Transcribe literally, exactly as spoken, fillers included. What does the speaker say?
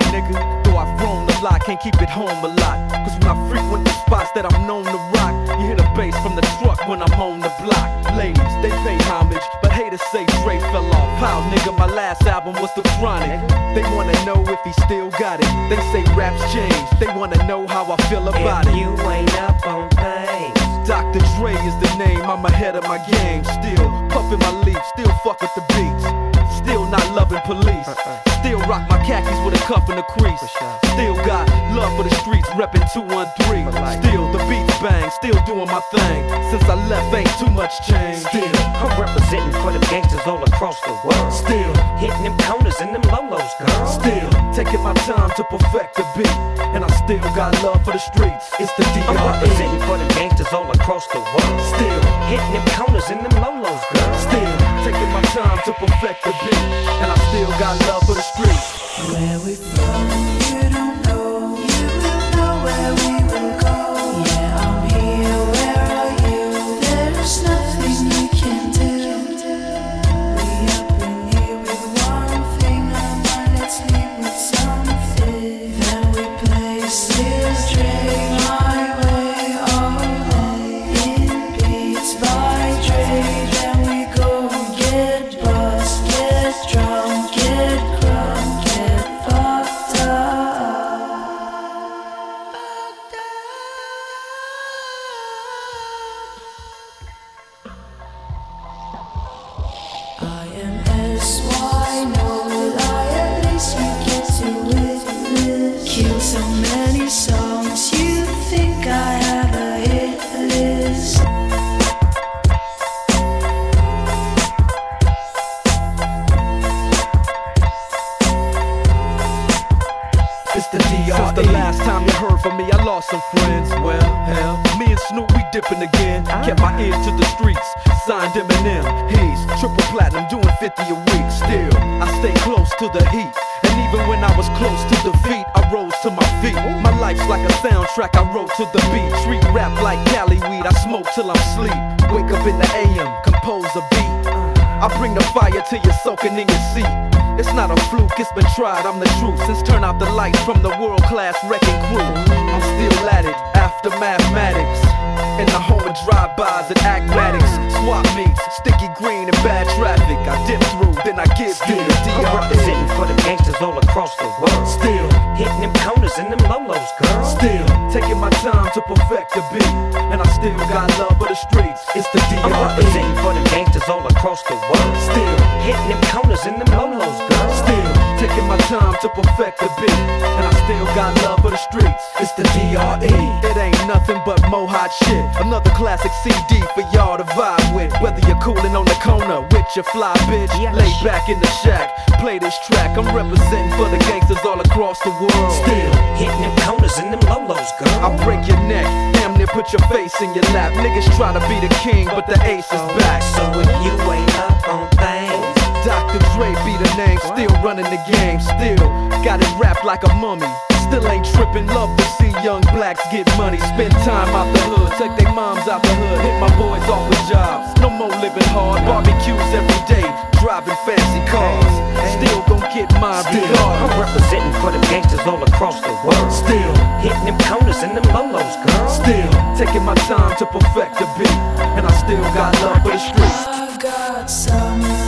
nigga. Though I've grown a lot, can't keep it home a lot. Cause when I frequent the spots that I'm known to rock, you hear the bass from the truck when I'm on the block. Ladies, they pay homage, but haters say Dre fell off. How, nigga, my last album was The Chronic. They wanna know if he still got it. They say raps change, they wanna know how I feel about if it. You ain't up on things. Doctor Dre is the name, I'm ahead of my game. Still puffin' my leaf, still fuck with the beats. Still not loving police. Still rock my khakis with a cuff and a crease. Still got love for the streets, reppin' two one three. Still the beats bang, still doing my thing. Since I left ain't too much change. Still, I'm representing for the gangsters all across the world. Still hitting them corners and them lolos, girl. Still taking my time to perfect the beat. And I still got love for the streets. It's the D R E. I'm representing for the gangsters all across the world. Still hitting them corners and them lolos, girl. Still taking my time to perfect the beat. And I still got love for the streets. Where we from, you don't know. You will know where we will go. Yeah, I'm here, where are you? There's nothing you can do. We up in here with one thing on mind. Let's leave with something. Then we play still straight my way all day. In beats by Dre. Then we go and get buzzed, get drunk, get crunk, get fucked up. I am S Y, no lie, at least you get to witness. Killed so many songs, you think I have a hit list. It's the D R E. Since the last time you heard from me, I lost some friends. Well, hell, me and Snoop, we dipping again. Kept my ear to the streets, signed Eminem. He's triple platinum, doing fifty a week. Still, I stay close to the heat. And even when I was close to defeat, I rose to my feet. My life's like a soundtrack, I wrote to the beat. Street rap like Cali weed, I smoke till I'm sleep. Wake up in the A M, compose a beat. I bring the fire till you're soaking in your seat. It's not a fluke, it's been tried, I'm the truth. Since turn out the lights from the world-class wrecking crew, I'm still at it, after mathematics. In the home of drive-bys and acmatics. Swap meets, sticky green and bad traffic. I dip through, then I give you the D R E. I'm representing for the gangsters all across the world. Still hitting them corners and them lolos, girl. Still taking my time to perfect the beat. And I still got love for the streets. It's the D R E. I'm representing for the gangsters all across the world. Still hitting them corners and them lolos, girl. Still taking my time to perfect the beat. And I still got love for the streets. It's the D R E. It ain't nothing but mo hot shit. Another classic C D for y'all to vibe with. Whether you're coolin' on the corner with your fly bitch, lay back in the shack, play this track. I'm representing for the gangsters all across the world. Still hitting them corners and them lolos, girl. I break your neck, damn near put your face in your lap. Niggas try to be the king, but the ace is back. So if you ain't up on things, Doctor Dre be the name, still running the game. Still got it wrapped like a mummy. Still ain't trippin', love to see young blacks get money. Spend time out the hood, take their moms out the hood. Hit my boys off with jobs, no more living hard. Barbecues every day, driving fancy cars. Still gon' get mine regardless. I'm representing for the gangsters all across the world. Still hitting them corners and them lolos, girl. Still taking my time to perfect the beat. And I still got love for the streets. I've got some